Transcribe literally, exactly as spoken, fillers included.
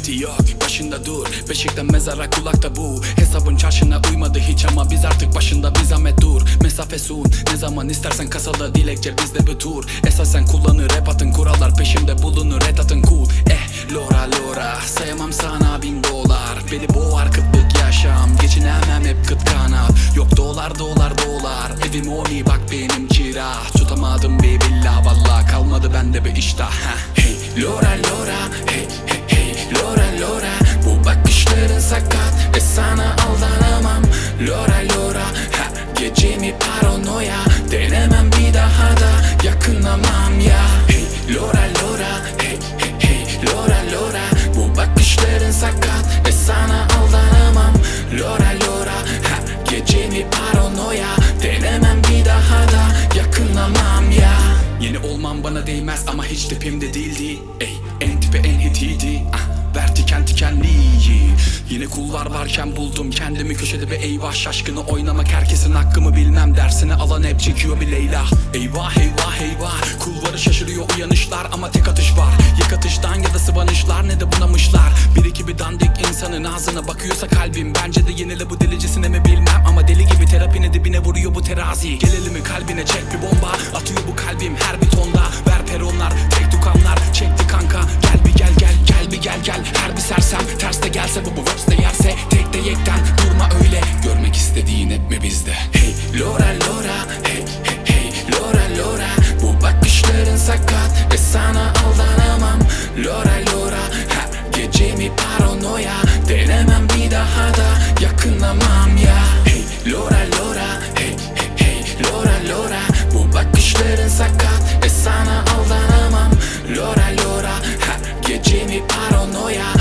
vakti yok, başında dur. Beşikten mezara kulakta bu. Hesabın çarşına uymadı hiç ama biz artık başında, bir zahmet dur. Mesafe sun, ne zaman istersen kasada dilekçe bizde bir tur. Esasen kullanır rap atın, kurallar peşimde bulunur, red atın cool. Eh lora lora, sayamam sana bin dolar. Beni boğar kıtlık yaşam, geçinemem hep kıt kanat. Yok dolar dolar dolar, evim oli bak benim kira. Tutamadım bir villa, valla kalmadı bende bir iştah. Hey lora lora, hey hey hey lora lora. Bu bakışların sakat ve sana aldanamam. Lora lora, ha, gecemi paranoya. Denemem bir daha da yakınamam ya. Hey lora lora, hey hey hey lora lora. Bu bakışların sakat ve sana aldanamam. Lora lora, ha, gecemi paranoya. Denemem bir daha da yakınamam ya. Yeni olmam bana değmez ama hiç tipimde değildi. Ey en tipe en hitiydi. Ah, ver tiken tikenliği. Yine kulvar varken buldum kendimi köşede bir eyvah. Şaşkını oynamak herkesin hakkımı bilmem. Dersini alan hep çekiyor bir Leyla. Eyvah eyvah eyvah, kulvarı şaşırıyor uyanışlar. Ama tek atış var, yık atıştan ya da sıvanışlar. Ne de bunamışlar. Bir iki bir dandik insanın ağzına bakıyorsa kalbim. Bence de yenile bu delicesine mi bilmem. Ama deli gibi terapine dibine vuruyor bu terazi. Gelelim mi kalbine, çek bir bomba. Atıyor bu kalbim her bir tonda. Ver peronlar, tek dukanlar çekti kanka. Gel bir gel gel gel bir gel gel. Her bir sersem terste gelse bu bu verse de yerse. Tek de yekten durma öyle. Görmek istediğin hep mi bizde? Hey lora lora, hey hey hey lora lora. Bu bakışların sakat ve sana aldanamam. Lora lora, ha, gecemi paranoya. Denemem bir daha da yakınamam ya. Hey lora lora, hey hey hey lora lora. Bu bakışların sakat ve sana aldanamam. Lora lora, ha, gecemi paranoya.